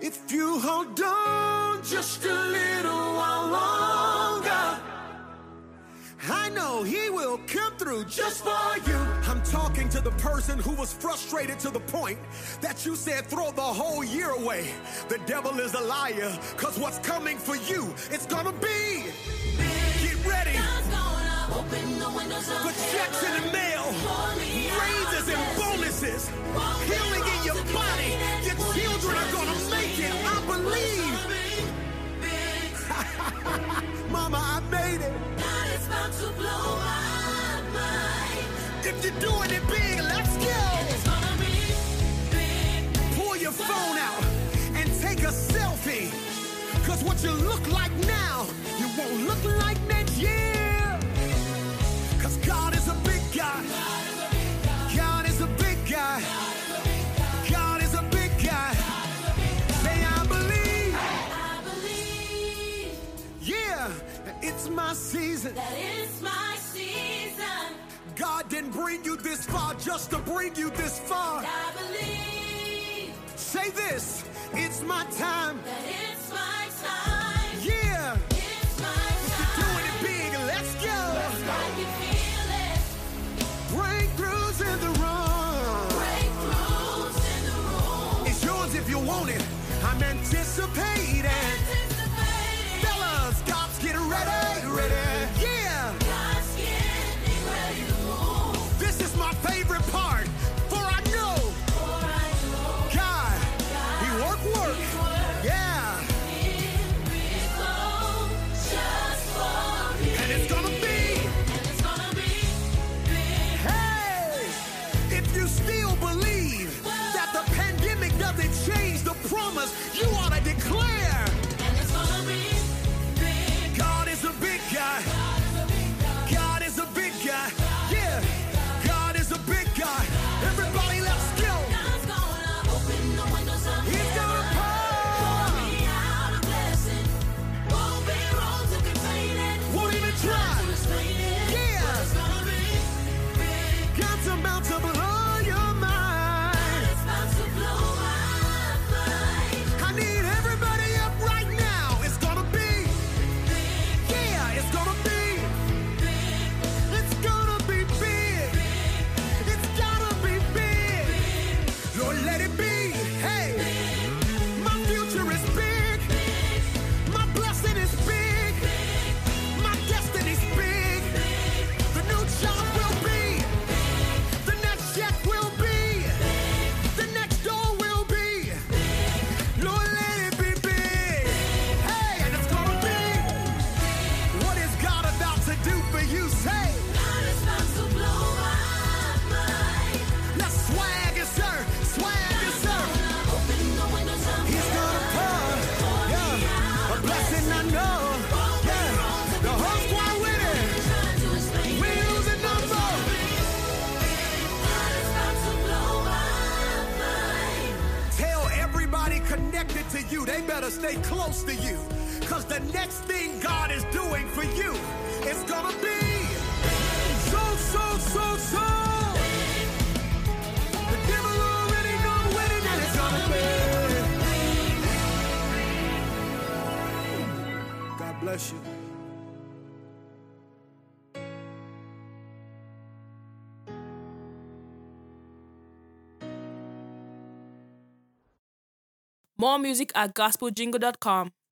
If you hold on just a little while longer, I know he will come through just for you. I'm talking to the person who was frustrated to the point that you said throw the whole year away. The devil is a liar, cause what's coming for you, it's gonna be. Get ready for checks in the mail, raises and bonuses, healing in your body. Your children are gonna make it, I believe. Mama, I made it. God is about to blow my mind. If you're doing it big, let's go. It's gonna be big. Pull your phone out and take a selfie. Cause what you look like now, you won't look like next year. Cause God is a big guy. God is a big guy. God is a big guy. Say I believe. I believe. Yeah, it's my season. That is my season. God didn't bring you this far just to bring you this far. I believe. Say this, it's my time. That it's my time. Yeah. It's my time. You're doing it big, let's go. I can feel it. Breakthroughs in the room. Breakthroughs in the room. It's yours if you want it. I'm anticipating. Fellas, God's getting ready, ready. Yeah. God's getting ready to move. This is my favorite part. For I know God, He work. Yeah. And it's gonna be. Hey, if you still believe that the pandemic doesn't change the promise, you ought to declare. God is a big guy. God is a big guy. Yeah. God is a big guy. Everybody, let's go. He's gonna pour. Won't even try. Yeah. God's about to blow your mind. I need everybody up right now. It's gonna be. Yeah, it's gonna be. It's gonna be big. It's gotta be big. Lord, let it be. Hey, my future is big. My blessing is big. My destiny's big. The new job will be. The next check will be. The next door will be. Lord, let it be big. Hey, and it's gonna be. What is God about to do for you? Say. God is about to blow my mind. Let's swag it, sir. Swag it, sir. He's gonna pour. Yeah. A blessing I know. Yeah. The whole squad with it. Wheels and number. Tell everybody connected to you, they better stay close to you. Cause the next thing God is doing for you, it's gonna be so. The devil already know when and it's gonna be. God bless you. More music at gospeljingle.com.